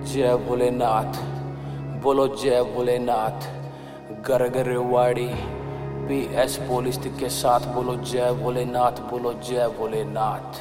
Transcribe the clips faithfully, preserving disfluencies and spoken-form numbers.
जय भोलेनाथ, बोलो जय भोलेनाथ। गरगरवाड़ी पी एस पुलिस के साथ बोलो जय भोलेनाथ, बोलो जय भोलेनाथ।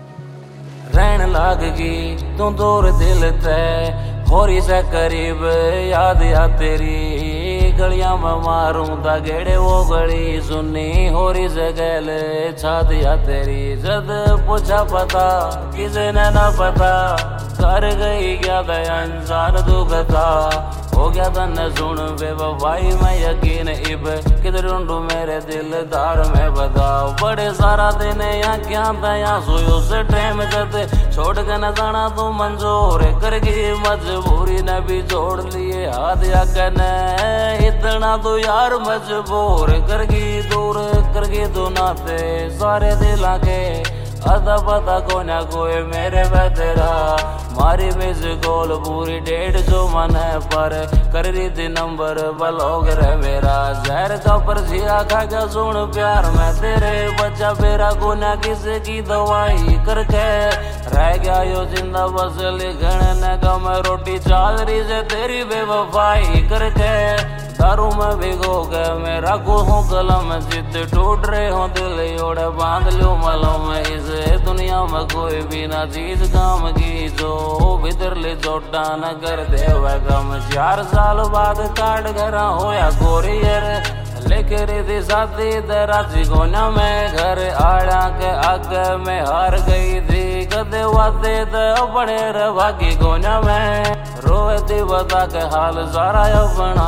रहन लागगी तू दूर दिल ते होरी से करीब याद या तेरी गलियां में मारूं दा गेड़े वो गली सुनी होरी से गैल छाद या तेरी। जद पूछा पता किसे ने ना पता कर गई क्या दया इंसान दुखता हो गया तन सुन बेवफाई में यकीन इब किधर ढूंढू मेरे दिलदार में बता। बड़े सारा दिन यहाँ क्या दया सोयो से टाइम जद छोड़ के न जाना तू मंजूर करगी मजबूरी ने भी जोड़ लिए हाथ या कने इतना तो यार मजबूर करगी दूर करगी तू नाते सारे दिला के अदा पता को ना कोई मेरे बेतरा मारी मिस गोल पूरी डेढ़ सौ मन है पर कर रही थी नंबर ब्लॉग रे मेरा जहर का परसिया खा क्या सुन प्यार में तेरे बच्चा मेरा गुना किसी की दवाई करके रह गया यो जिंदा बस लिखने का मैं रोटी चाल रही से तेरी बेवफाई करके दारू में भिगो के मैं रखू हूँ कलम जित टूट रहे हो दिल ओढ़े बांध लो मलम इस दुनिया में कोई भी ना चीज काम की जो भीतर ले चोटा न कर दे वह गम। चार साल बाद काट घर होया कोरियर लेके रही थी साथी रांची कोना में घर आड़ा के आगे में हार गई थी कदे वादे अपने रवागी कोना में रोए थी बता के हाल सारा अपना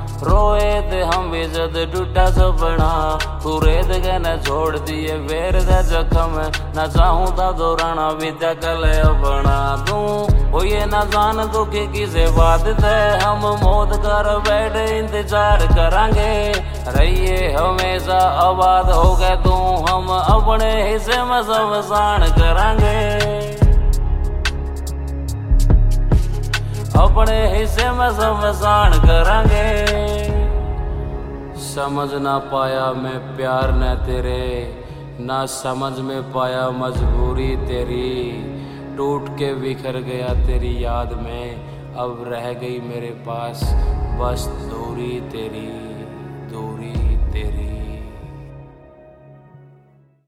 रोए थे हम भी जद टूटा सपना तू रेत के न छोड़ दिए वेर दे जख्म न चाहूं था दोराना बीता कल अपना तू वो ये न जान तू कि किसे बात थे हम मौत कर बैठे इंतजार करांगे रहिए हमेशा आबाद हो गए तू हम अपने हिस्से में शमशान करांगे अपने हिस्से में शमशान करांगे। समझ ना पाया मैं प्यार न तेरे ना समझ में पाया मजबूरी तेरी टूट के बिखर गया तेरी याद में अब रह गई मेरे पास बस दूरी तेरी दूरी तेरी।